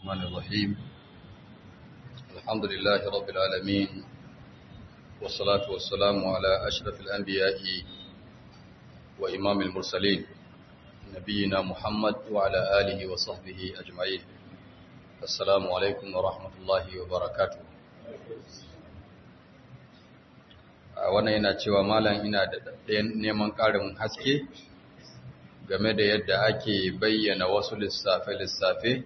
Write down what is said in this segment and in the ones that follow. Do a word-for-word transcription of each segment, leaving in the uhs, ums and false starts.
الرحمن الرحيم الحمد لله رب العالمين والصلاة والسلام على أشرف الأنبياء وإمام المرسلين نبينا محمد وعلى آله وصحبه أجمعين السلام عليكم ورحمة الله وبركاته. wannan yana cewa malam ina da neman ƙarin haske game da yadda ake bayyana wasu lissafe-lissafe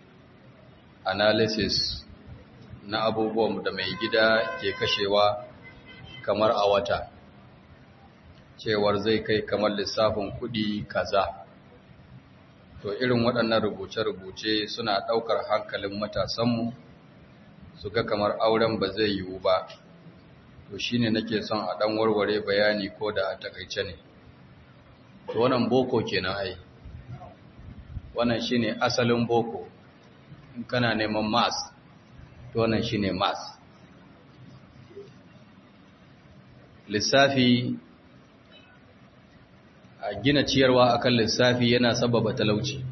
analysis na abubuwan da mai gida ke kashewa kamar a wata cewar zai kai kamar lissafin kuɗi kaza. To irin waɗannan rubuce-rubuce suna ɗaukar hankalin matasanmu su ga kamar auren ba zai yiwu ba. To shine nake son a ɗan warware bayani ko da a takaice ne. To wannan boko kenan ai. Wannan shine asalin boko. In kana neman mas, to wannan shine mas. Lissafi a gina ciyarwa akan lissafi yana sababa talauci.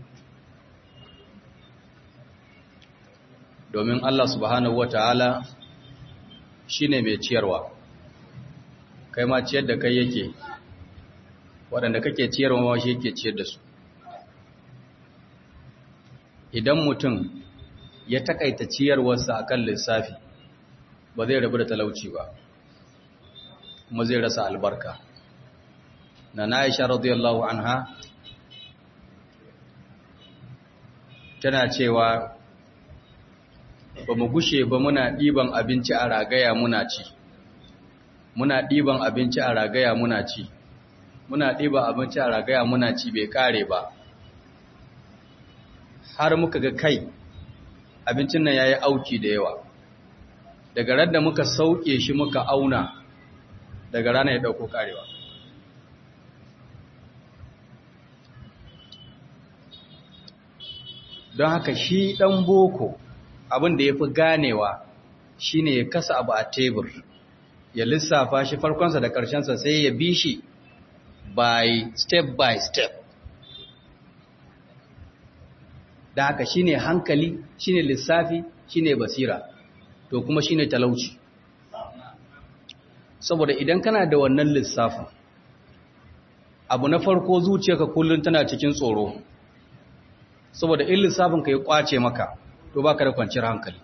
Domin Allah subhanahu wataala shine mai ciyarwa. Kai ma ciyar da kai yake. Waɗanda kake ciyarwa ma shi yake ciyar da su. Idan mutum ya takaita ciyarwarsa akan lissafi ba zai rabu da talauci ba kuma zai rasa albarka. Na Aisha radiyallahu anha tana cewa ba mu gushe ba muna ɗiban abinci a ragaya muna ci muna ɗiban abinci a ragaya muna ci muna ɗiban abinci a ragaya muna ci bai kare ba har muka ga kai abincin nan yayi auki da yawa. Daga ran da muka sauke shi muka auna daga rana ya dauko karewa. Don haka shi dan boko abin da yafi ganewa shine ya kasa abu a tebur ya lissafa shi farkonsa da karshensa sai ya bi shi by step by step. Da haka shine hankali, shine lissafi, shine basira, to kuma shine talauci. Saboda idan kana da wannan lissafin, abu na farko zuciyarka kullun tana cikin tsoro. Saboda in lissafin ka ya kwace maka, to baka da kwanciyar hankali.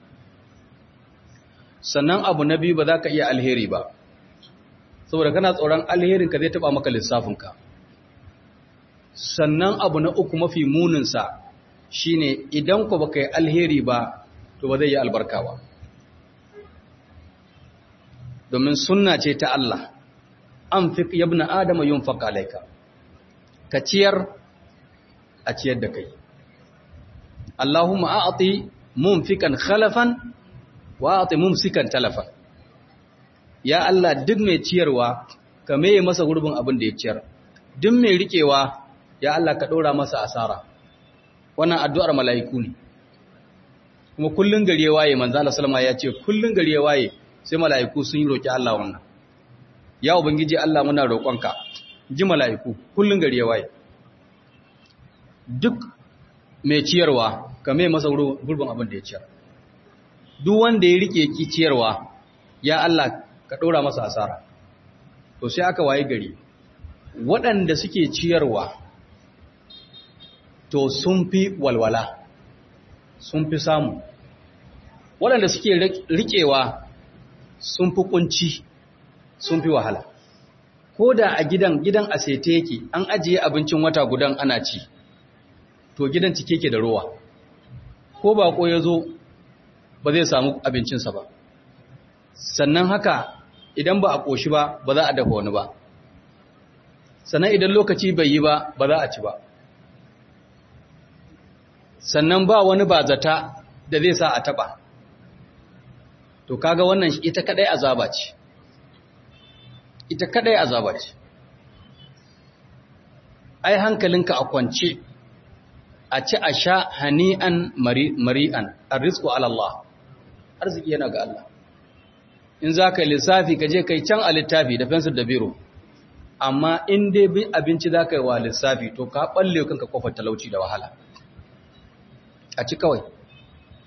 Sannan abu na biyu ba za ka iya alheri ba. Saboda kana tsoron alherin ka zai taba maka lissafin ka. Sannan abu na uku mafi munin sa shine idan ku baka yi alheri ba to ba zai yi albarka ba. Domin sunna ce ta Allah, anfiq yabna adama yunfaq alayka, ka ciyar a ciyar da kai. Allahumma a'ti munfiqan khalafan wa a'ti mumsikan talafan. Ya Allah, duk mai ciyarwa ka meye masa gurbin abin da ya ciyar, duk mai rikewa ya Allah ka ɗora masa asara. Wannan addu'ar mala'iku ne. Kuma kullun gari ya waye, manzo Allah sallama ya ce kullun gari ya waye sai mala'iku sun yi roki Allah wannan. Ya ubangiji Allah muna roƙonka, ji mala'iku kullun gari ya waye. Duk mai ciyarwa ka mai masa gurbin abin da ya ciyar. Duk wanda ya rike ki ciyarwa ya Allah ka ɗora masa asara. To sai aka waye gari waɗanda suke ciyarwa to sun fi walwala, sun fi samu. Waɗanda suke riƙewa sun fi kunci, sun fi wahala. Ko da a gidan gidan asete yake an ajiye abincin wata gudan ana ci, to gidan cike ke da rowa. Ko bako ya zo ba zai samu abincinsa ba. Sannan haka idan ba a ƙoshi ba ba za a dafa wani ba. Sannan idan lokaci bai yi ba ba za a ci ba. Sannan ba wani bazata da zai sa a taba. To kaga wannan ita kadai azaba ce. Ita kadai azaba ce. Ai hankalinka a kwance, a ci a sha hani'an mari'an, arrizqu ala Allah. Arziki yana ga Allah. In za ka yi lissafi ka je kai can a littafi da fensir da biro. Amma in dai abinci za ka yi wa lissafi to ka balle kanka kofar talauci da wahala. A ci kawai.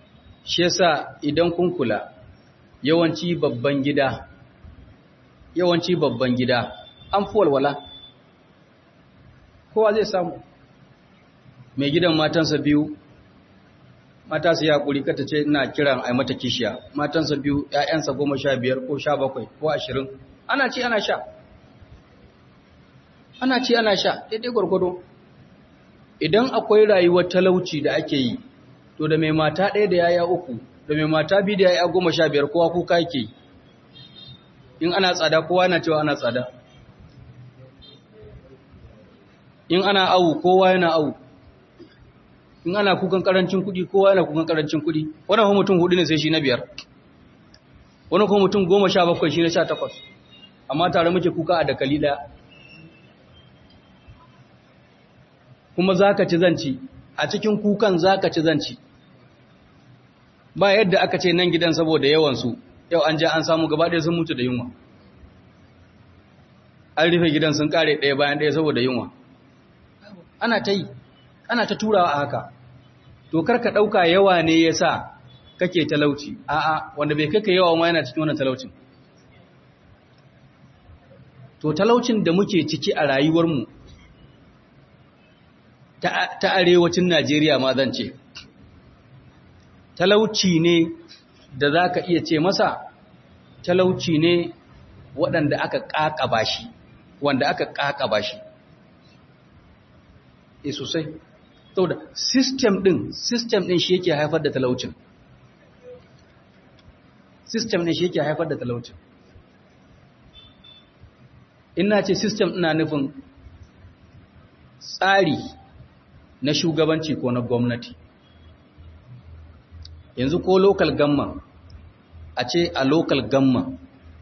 shi yasa idan kun kula yawanci babban gida yawanci babban gida an fi walwala kowa zai samu mai gidan matansa biyu mata su ya kuri kata ce ina kiran ai mata kishiya matansa biyu ƴaƴansa goma sha biyar ko sha bakwai ko ashirin ana ci ana sha ana ci ana sha daidai gwargwado idan akwai rayuwar talauci da ake yi to da mai mata ɗaya da yaya uku da mai mata biyu da yaya goma sha biyar kowa kuka yake yi in ana tsada kowa yana cewa ana tsada in ana awu kowa yana awu in ana kukan karancin kuɗi kowa yana kukan karancin kuɗi wannan kuma mutum hudu ne sai shi na biyar wani kuma mutum goma sha bakwai shi na sha takwas amma tare muke kuka a dakali ɗaya kuma za ka ci zanci a cikin kukan za ka ci zanci ba yadda aka ce nan gidan saboda yawansu yau an ja an samu gaba ɗaya sun mutu da yunwa an rufe gidan sun kare ɗaya bayan ɗaya saboda yunwa ana ta yi ana ta turawa a haka to karka ɗauka yawa ne ya sa kake talauci a'a wanda bai kaka yawa ma yana cikin wannan talaucin to talaucin da muke ciki a rayuwarmu ta, ta arewacin Najeriya ma zan ce talauci ne da za ka iya ce masa talauci ne waɗanda aka ƙaƙaba shi wanda aka ƙaƙaba shi e sosai saboda system ɗin system ɗin shi yake haifar da talaucin system ɗin shi yake haifar da talaucin ina ce system ina nufin tsari na shugabanci ko na gwamnati yanzu ko local government a ce a local government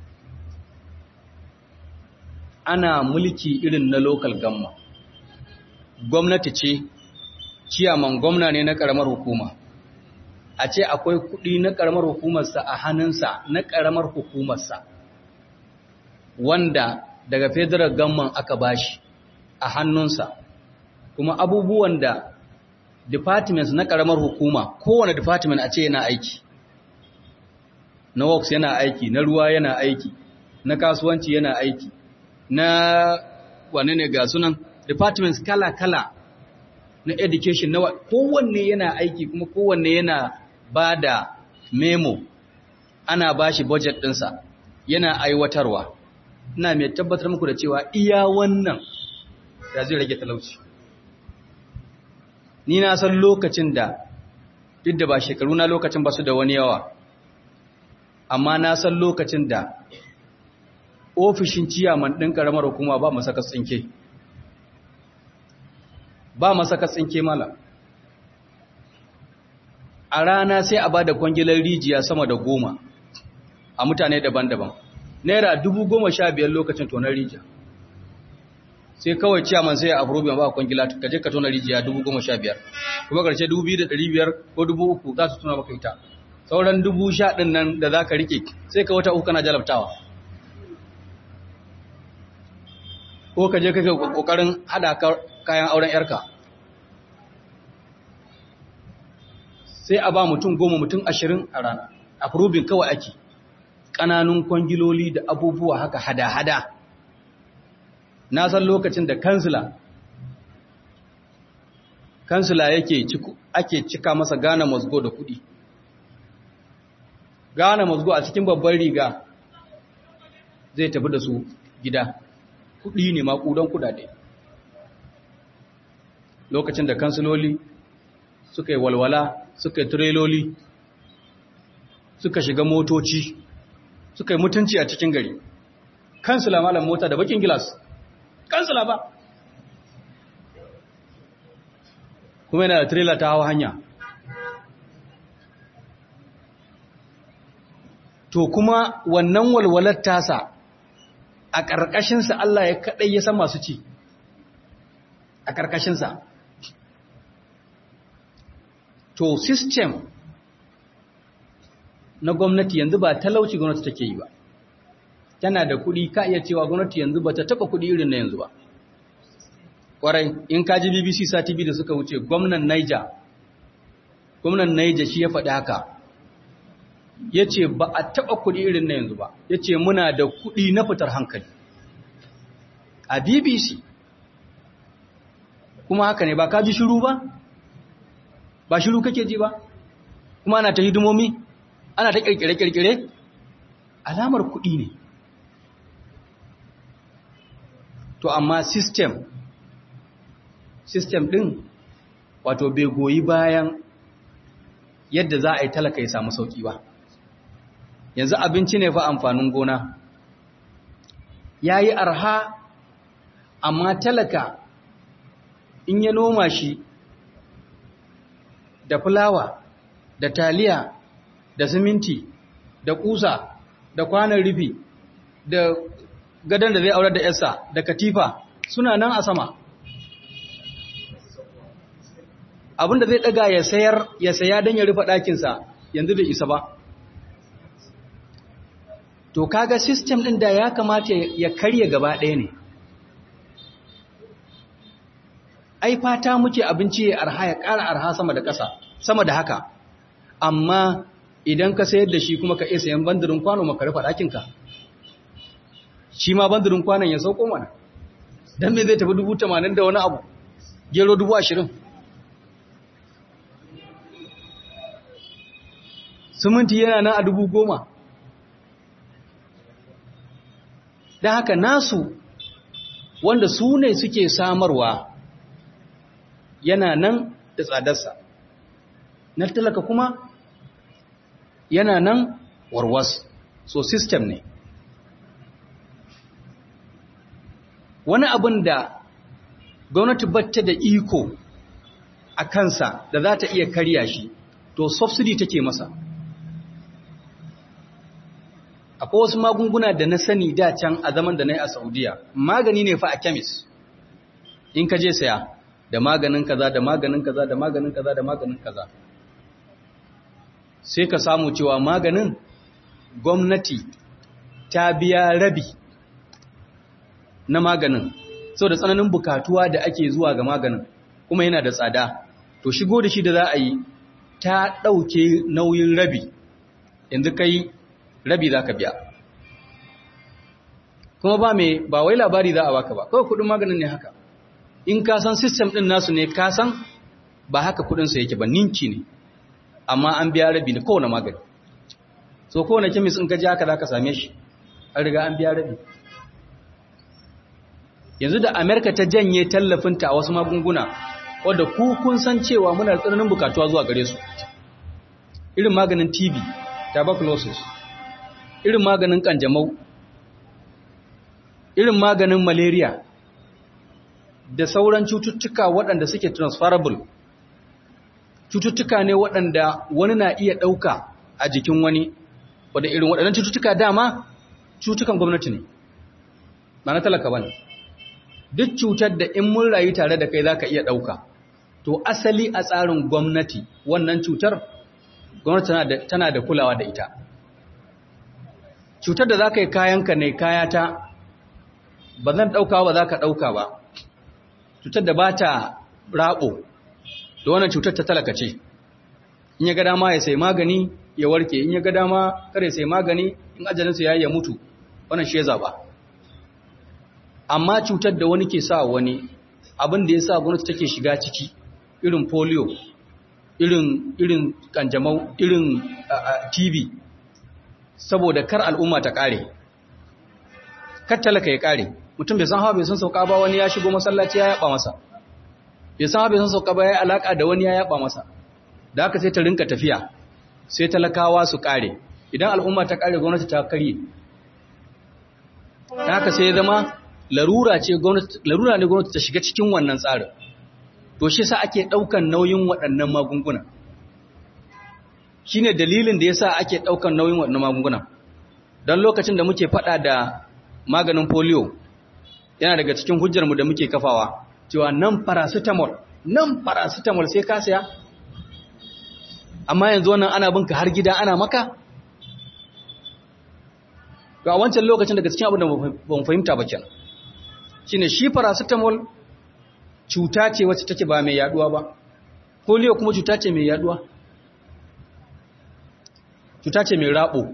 ana mulki irin na local government gwamnati ce ciyaman gwamna ne na karamar hukuma a ce akwai kudi na karamar hukumarsa a hannunsa na karamar hukumarsa wanda daga federal government aka bashi a hannunsa kuma abubuwan da departments na karamar hukuma kowane department a ce yana aiki na works yana aiki na ruwa yana aiki na kasuwanci yana aiki na wane ne ga sunan departments kala-kala na education na kowanne yana aiki kuma kowanne yana ba da memo ana ba shi budget ɗinsa yana aiwatarwa ina mai tabbatar muku da cewa iya wannan da zai rage talauci ni na san lokacin da duk da ba shekaru na lokacin ba su da wani yawa amma na san lokacin da ofishin ciyaman ɗin ƙaramar hukuma ba masaka tsinke ba masaka tsinke mala a rana sai a ba da kwangilar rijiya sama da goma a mutane daban-daban naira dubu goma sha biyar lokacin tonar rijiya sai kawai ciyaman sai a afrobiyan ba kwangila ka je ka tona rijiya dubu goma sha biyar kuma karshe dubu biyu da ɗari biyar ko dubu uku za su tuna maka ita sauran dubu sha ɗin nan da za ka rike sai ka wata uku kana jalabtawa ko ka je kake kokarin hada kayan auren yarka sai a ba mutum goma mutum ashirin a rana afrobin kawai ake ƙananun kwangiloli da abubuwa haka hada-hada na san lokacin da kansila kansila yake ake cika masa gana mazgo da kuɗi gana mazgo a cikin babban riga zai tafi da su gida kuɗi ne maƙudan kuɗaɗe lokacin da kansiloli suka yi walwala suka yi tireloli suka shiga motoci suka yi mutunci a cikin gari kansila malam mota da bakin gilas kansila ba kuma yana da tirela ta hawa hanya to kuma wannan walwalar tasa a ƙarƙashinsa Allah ya kaɗai ya san masu ci a ƙarƙashinsa to system na gwamnati yanzu ba talauci gwamnati take yi ba tana da kuɗi ka iya cewa gwamnati yanzu ba ta taɓa kuɗi irin na yanzu ba ƙwarai in ka ji B B C sati biyu da suka wuce gwamnan Niger gwamnan Niger shi ya faɗi haka ya ce ba a taɓa kuɗi irin na yanzu ba, ya ce muna da kuɗi na fitar hankali a B B C. Kuma haka ne, ba ka ji shiru ba? Ba shiru kake ji ba? Kuma ana ta hidimomi, ana ta ƙirƙire-ƙirƙire, alamar kuɗi ne. To amma system, system ɗin wato bai goyi bayan yadda za a yi talaka ya samu sauƙi ba. Yanzu abinci ne fa amfanin gona. Ya yi arha, amma talaka in ya noma shi da fulawa, da taliya, da siminti, da kusa, da kwanan rufi, da gadon da zai aurar da yarsa, da katifa, suna nan a sama. Abinda zai daga ya sayar, ya saya don ya rufe ɗakinsa, yanzu bai isa ba. To kaga system ɗin da ya kamata ya karye gaba ɗaya ne. Ai fata muke abinci ya arha, ya ƙara arha sama da ƙasa, sama da haka. Amma idan ka sayar da shi kuma ka iya sayan bandirin kwano maka rufe ɗakinka, shi ma bandirin kwanon ya sauko mana. Don me zai tafi dubu tamanin da wani abu, gero dubu ashirin. Siminti yana nan a dubu goma. Don haka nasu wanda su ne suke samarwa yana nan da tsadarsa, na talaka kuma yana nan warwas. So system ne. Wani abin da gwamnati batta da iko a kansa da za ta iya karya shi, to subsidy take masa. Akwai wasu magunguna da na sani da can a zaman da na yi a Saudiya, magani ne fa a kemis. In ka je saya da maganin kaza da maganin kaza da maganin kaza da maganin kaza, sai ka samu cewa maganin gwamnati ta biya rabi na maganin, sau da tsananin bukatuwa da ake zuwa ga maganin, kuma yana da tsada. To shigo da shi da za a yi ta ɗauke nauyin rabi, yanzu kai rabi za ka biya. Kuma ba mai, ba wai labari za a baka ba, kawai kudin maganin ne haka. In ka san system ɗin nasu ne, ka san ba haka kudinsa yake ba, ninki ne, amma an biya rabi na kowane magani. So kowane kemis in ka ji haka za ka same shi, an riga an biya rabi. Yanzu da Amerika ta janye tallafinta a wasu magunguna, wadda ku kun san cewa muna da tsananin bukatuwa zuwa gare su. Irin maganin T B, tuberculosis, irin maganin kanjamau, irin maganin malaria, da sauran cututtuka waɗanda suke transferable. Cututtuka ne waɗanda wani na iya ɗauka a jikin wani, wadda irin waɗannan cututtuka dama cututtukan gwamnati ne, ba na talaka ba ne. Duk cutar da in mun rayu tare da kai za ka iya ɗauka, to asali a tsarin gwamnati wannan cutar gwamnati tana da kulawa da ita. Cutar da za ka yi kayanka ne kayata, ba zan ɗauka ba za ka ɗauka ba. Cutar da ba ta raɓo, da wannan cutar ta talaka ce. In ya ga dama ya sai magani ya warke, in ya ga dama kare sai magani in ajalinsa ya yi ya mutu, wannan shi ya zaɓa. Amma cutar da wani ke sa wani, abin da ya sa gwamnati take shiga ciki, irin polio, irin irin kanjamau, irin uh, T B, saboda kar al'umma ta kare, kar talaka ya kare. Mutum bai san hawa bai san sauka ba, wani ya shigo masallaci ya yaba masa, bai san hawa bai san sauka ba, ya yi alaka da wani ya yaba masa, da haka sai ta rinka tafiya, sai talakawa su kare. Idan al'umma ta kare, gwamnati ta karye. Da haka sai ya zama larura ce gwamnati, larura ne gwamnati ta shiga cikin wannan tsarin. To shi sa ake daukan nauyin waɗannan magunguna. Shine dalilin da yasa ake daukan nauyin waɗannan magunguna. Dan lokacin da muke fada da maganin polio, yana daga cikin hujjar mu da muke kafawa cewa nan paracetamol, nan paracetamol sai ka saya. Amma yanzu wannan ana binka har gida ana maka. To a wancan lokacin daga cikin abin da ban fahimta ba kenan. Shine shi paracetamol cuta ce wacce take ba mai yaduwa ba, polio kuma cuta ce mai yaduwa. cuta ce mai rabo.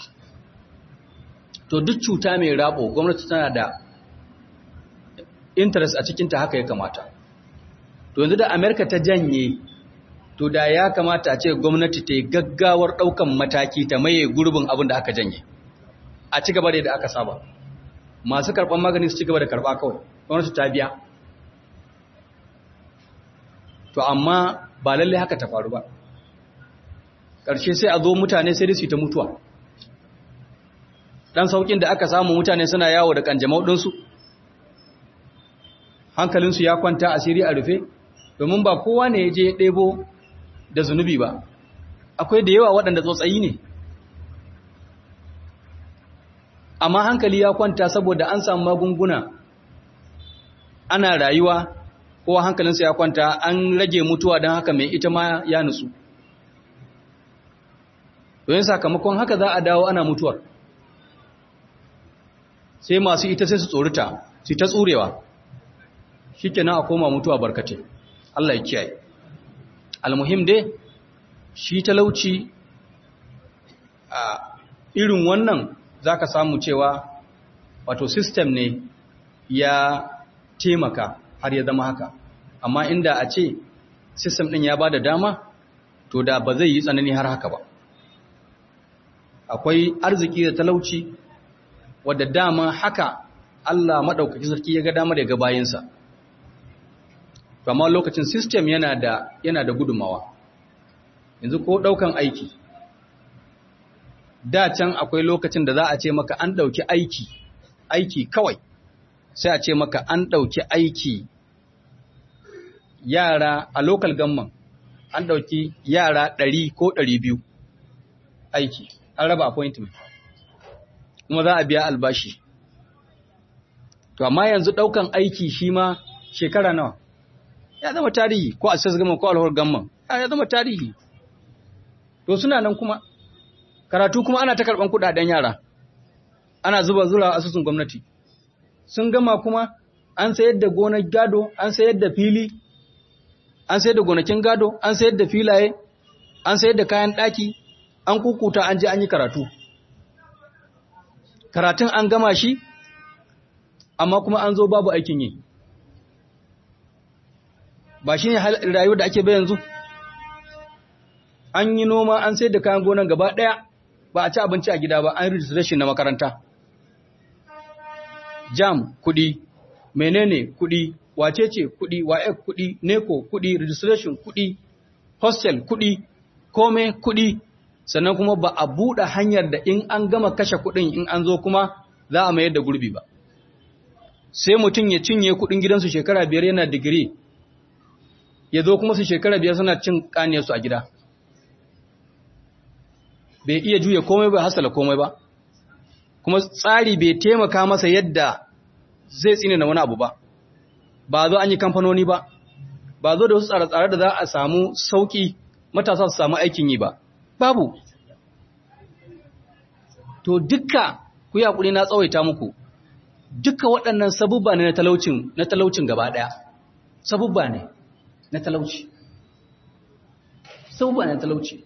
To duk cuta mai rabo gwamnati tana da interest a cikinta, haka ya kamata. To yanzu da Amerika ta janye, to da ya kamata a ce gwamnati ta yi gaggawar ɗaukan mataki ta maye gurbin abin da aka janye. A ci gaba da yadda aka saba. Masu karɓar magani su ci gaba da karɓa kawai, gwamnati ta biya. To amma ba lallai haka ta faru ba. Ƙarshe sai a zo mutane sai su ta mutuwa. Ɗan sauƙin da aka samu mutane suna yawo da ƙanjamau ɗinsu, hankalinsu ya kwanta asiri a rufe, domin ba kowa ne ya je ɗebo da zunubi ba. Akwai da yawa waɗanda tsotsayi ne. Amma hankali ya kwanta saboda an samu magunguna, ana rayuwa, kowa hankalinsa ya kwanta, an rage mutuwa don haka mai ita ma ya nutsu. Don sakamakon haka za a dawo ana mutuwar. Sai masu ita sai su tsorita, su ta tsurewa. Shi kenan a koma mutuwa barkate. Allah ya kiyaye. Almuhim dai, shi talauci a irin wannan za ka samu cewa wato system ne ya taimaka har ya zama haka. Amma inda a ce system ɗin ya ba da dama, to da ba zai yi tsanani har haka ba. Akwai arziki da talauci wadda dama haka Allah maɗaukaki sarki ya ga damar ya ga bayinsa. Amma lokacin system yana da yana da gudumawa. Yanzu ko ɗaukan aiki. Da can akwai lokacin da za a ce maka an ɗauki aiki, aiki kawai. Sai a ce maka an ɗauki aiki yara a local government, an ɗauki yara ɗari ko ɗari biyu aiki. An raba appointment. Kuma za a biya albashi. To amma yanzu ɗaukan aiki shi ma shekara nawa? Ya zama tarihi, ko a sas gama ko alhor gamman. Ya zama tarihi. To suna nan kuma. Karatu kuma ana ta karɓan kuɗaɗen yara. Ana zuba zura a asusun gwamnati. Sun gama kuma an sayar da gonar gado, an sayar da fili, an sayar da gonakin gado, an sayar da filaye, an sayar da kayan ɗaki, an kukuta an je an yi karatu. Karatun an gama shi, amma kuma an zo babu aikin yi. Ba shi ne rayuwar da ake bai yanzu? An yi noma, an sayar da kayan gonan gaba ɗaya, ba a ci abinci a gida ba, an registration na makaranta. Jam kuɗi, menene kuɗi, wacece kuɗi, wa'ek kuɗi, neko kuɗi, registration kuɗi, hostel kuɗi, kome kuɗi, sannan kuma ba a buɗe hanyar da in an gama kashe kuɗin in an zo kuma za a mayar da gurbi ba. Sai mutum ya cinye kuɗin gidansu shekara biyar yana digiri, ya zo kuma su shekara biyar suna cin ƙaniyarsu a gida. Bai iya juya komai ba, hasala komai ba. Kuma tsari bai taimaka masa yadda zai tsine na wani abu ba. Ba zo an yi kamfanoni ba, ba zo da wasu tsare-tsare da za a samu sauƙi matasa su samu aikin yi ba. Babu. To dukka ku yi haƙuri na tsawaita muku, dukka waɗannan sabubba ne na talaucin, na talaucin gaba ɗaya. Sabubba ne na talauci. Sabubba ne na talauci.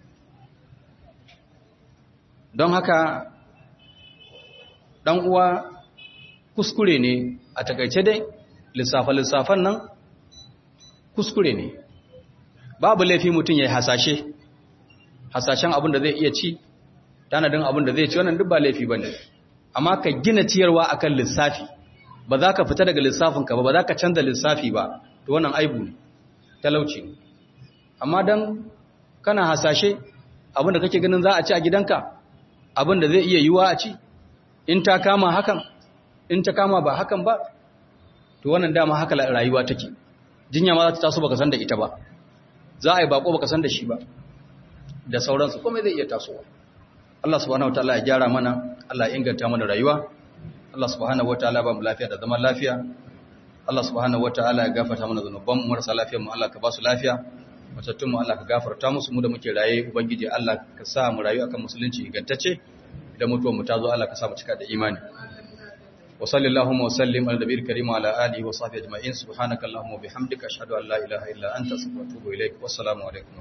Don haka ɗan uwa kuskure ne a takaice dai lissafa-lissafan nan kuskure ne. Babu laifi mutum ya yi hasashe, hasashen abin da zai iya ci, tanadin abin da zai ci, wannan duk ba laifi ba ne. Amma ka gina ciyarwa a kan lissafi, ba za ka fita daga lissafinka ba, ba za ka canza lissafi ba, to wannan aibu ne, talauci ne. Amma don kana hasashe abin da kake ganin za a ci a gidanka, abin da zai iya yiwa a ci, in ta kama hakan, in ta kama ba hakan ba, to wannan dama haka rayuwa take. Jinya ma za ta taso baka san da ita ba, za a yi bako baka san da shi ba, da sauransu komai zai iya tasowa. Allah subhanahu wataala ya gyara mana, Allah ya inganta mana rayuwa, Allah subhanahu wataala ba mu lafiya da zaman lafiya, Allah subhanahu wataala ya gafarta mana zanuban mu, marasa lafiyar mu Allah ka ba su lafiya, matattun mu Allah ka gafarta musu, mu da muke raye ubangiji Allah ka sa mu rayu akan musulunci ingantacce, idan mutuwar mu ta zo Allah ka sa mu cika da imani. Wa sallallahu wa sallim ala nabiyil karim wa ala alihi wa sahbihi ajma'in, subhanakallahumma wa bihamdika ashhadu an la ilaha illa anta astaghfiruka wa atubu ilaik. Wassalamu alaikum.